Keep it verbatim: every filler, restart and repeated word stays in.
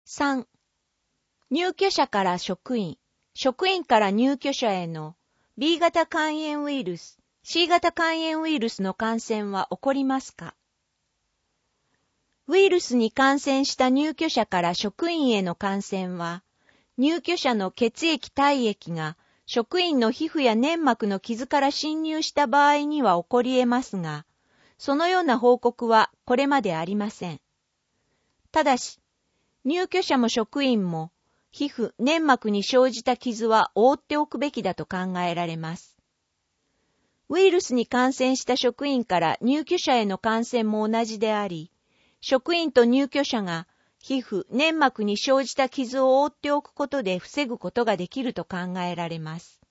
さん、入居者から職員、職員から入居者への ビー 型肝炎ウイルス、C 型肝炎ウイルスの感染は起こりますか？ウイルスに感染した入居者から職員への感染は、入居者の血液体液が職員の皮膚や粘膜の傷から侵入した場合には起こり得ますが、そのような報告はこれまでありません。ただし、入居者も職員も皮膚、粘膜に生じた傷は覆っておくべきだと考えられます。ウイルスに感染した職員から入居者への感染も同じであり、職員と入居者が皮膚、粘膜に生じた傷を覆っておくことで防ぐことができると考えられます。